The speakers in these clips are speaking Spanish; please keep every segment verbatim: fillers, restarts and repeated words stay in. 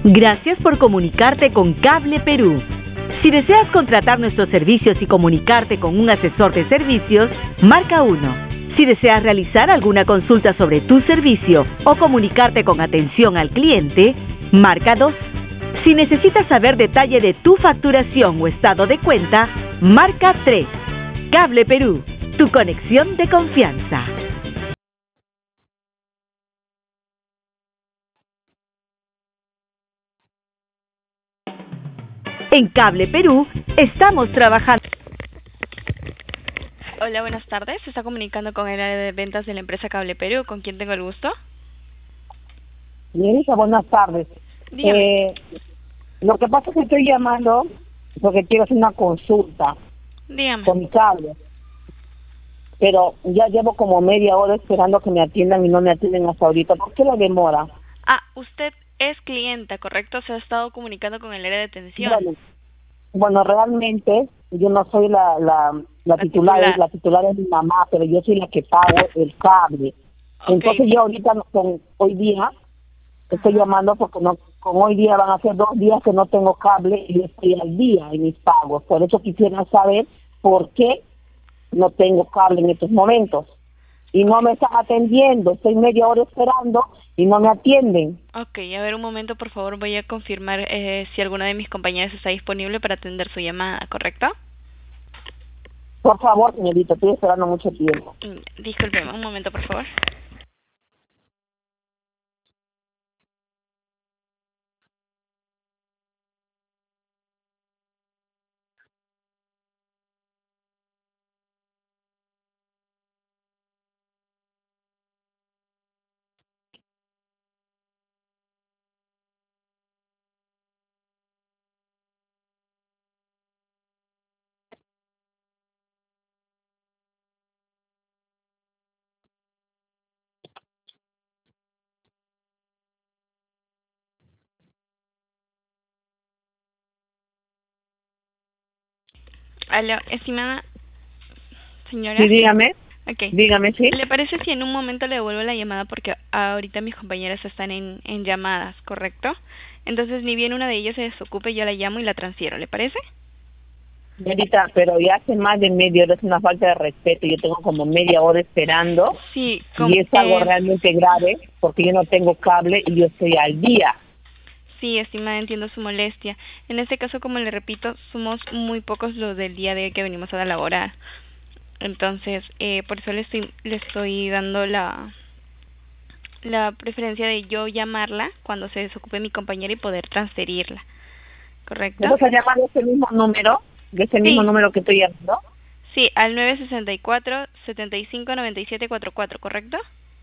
Gracias por comunicarte con Cable Perú. Si deseas contratar nuestros servicios y comunicarte con un asesor de servicios, marca uno. Si deseas realizar alguna consulta sobre tu servicio o comunicarte con atención al cliente, marca dos. Si necesitas saber detalle de tu facturación o estado de cuenta, marca tres. Cable Perú, tu conexión de confianza. En Cable Perú estamos trabajando. Hola, buenas tardes. Se está comunicando con el área de ventas de la empresa Cable Perú. ¿Con quién tengo el gusto? Lisa, buenas tardes. Dígame. Eh, lo que pasa es que estoy llamando porque quiero hacer una consulta Dígame. con mi cable, pero ya llevo como media hora esperando que me atiendan y no me atienden hasta ahorita. ¿Por qué la demora? Ah, usted es clienta, ¿correcto? Se ha estado comunicando con el área de atención. Bueno, bueno, realmente yo no soy la, la, la La titular, es titular. la titular es mi mamá, pero yo soy la que pago el cable. Ok. Entonces yo ahorita, no- con, hoy día, estoy Ajá. llamando porque no, con hoy día van a ser dos días que no tengo cable y yo estoy al día en mis pagos. Por eso quisiera saber por qué no tengo cable en estos momentos. Y no Ok. me están atendiendo, estoy media hora esperando y no me atienden. Ok, a ver un momento, por favor. Voy a confirmar eh, si alguna de mis compañeras está disponible para atender su llamada, ¿correcto? Por favor, señorita, estoy esperando mucho tiempo. Mm, Discúlpeme, un momento, por favor. Aló, estimada señora. Sí, dígame, Ok. dígame, sí. ¿Le parece si en un momento le devuelvo la llamada porque ahorita mis compañeras están en, en llamadas, ¿correcto? Entonces, ni bien una de ellas se desocupe, yo la llamo y la transfiero, ¿le parece? Señorita, pero ya hace más de media hora, es una falta de respeto. Yo tengo como media hora esperando Sí, com- y es algo eh, realmente grave porque yo no tengo cable y yo estoy al día. sí, estimada, entiendo su molestia. En este caso, como le repito, somos muy pocos los del día de hoy que venimos a laborar. Entonces, eh, por eso le estoy, le estoy dando la, la preferencia de yo llamarla cuando se desocupe mi compañera y poder transferirla, ¿Me ¿correcto? vas a llamar de ese mismo número? ¿De ese mismo Sí, número que estoy llamando? sí, al nueve sesenta y cuatro, setenta y cinco, noventa y siete cuarenta y cuatro, ¿correcto?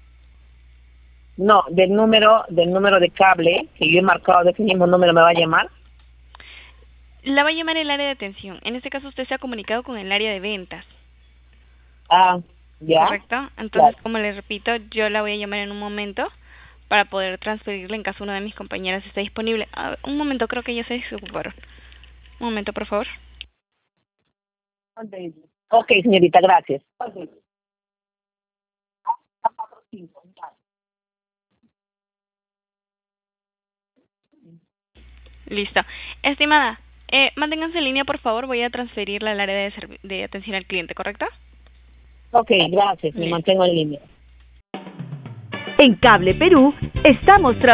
No, del número, del número de cable que yo he marcado, de ese mismo número me va a llamar. La va a llamar el área de atención. En este caso usted se ha comunicado con el área de ventas, Ah, ya, ¿correcto? Entonces, claro. como le repito, yo la voy a llamar en un momento para poder transferirle en caso una de mis compañeras esté disponible. A ver, un momento, creo que ya se desocuparon. Un momento, por favor. Ok, señorita, gracias. Listo. Estimada, eh, manténganse en línea, por favor. Voy a transferirla al área de, servi- de atención al cliente, ¿correcto? Ok, gracias, me Listo. mantengo en línea. En Cable Perú estamos trabajando.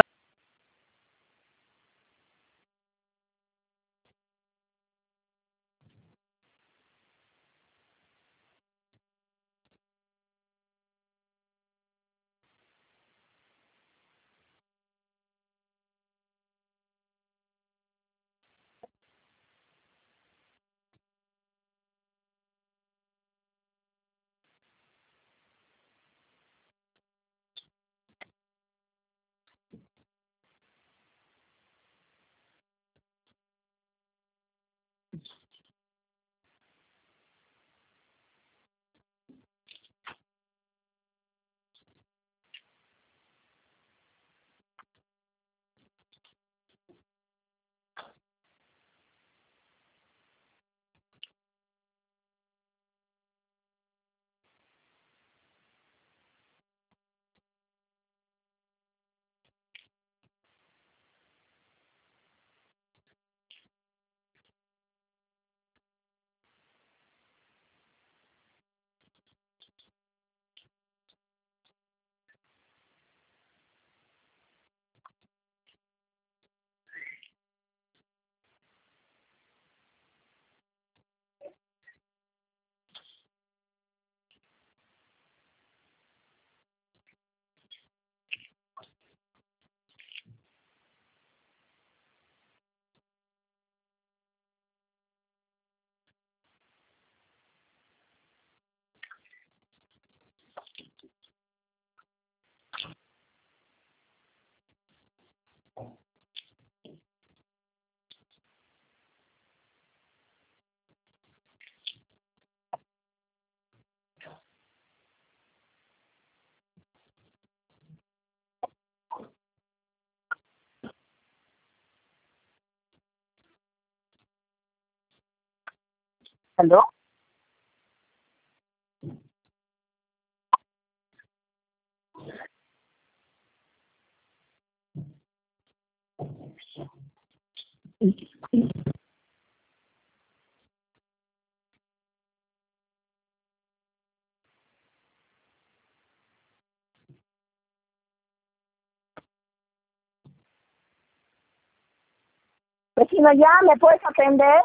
¿Aló? Vecino, ya, ¿me puedes atender?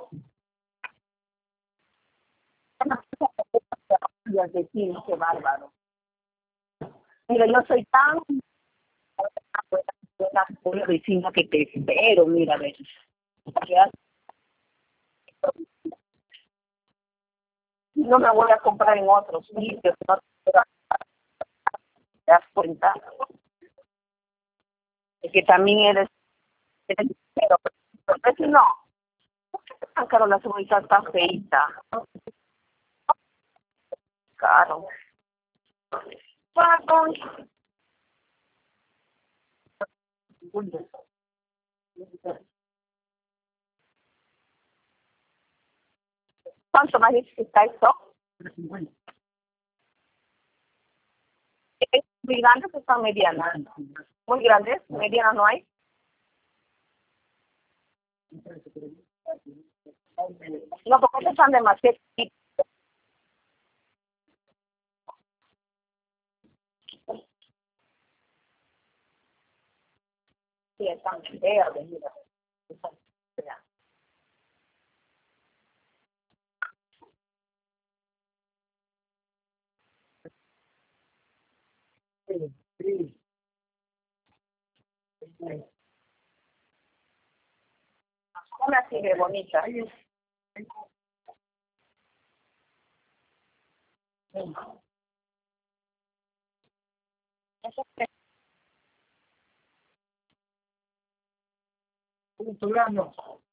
Y el vecino, qué bárbaro. Mira, yo soy tan buena vecina que te espero, mira, a ver. Ya, no me voy a comprar en otros sitios, no te das cuenta. De que también eres, eres pero, pero vecino, ¿por qué tan caro la cebollita tan feita? Caro. Perdón. ¿Cuánto más dices que está esto? ¿Es muy grandes o están medianas? Muy grandes, medianas no hay. No, porque esas están demasiado chiquitas. Sí, están feas, mira. Están feas. Sí, sí, sí. Una así de bonita. Sí. Eso es culturano.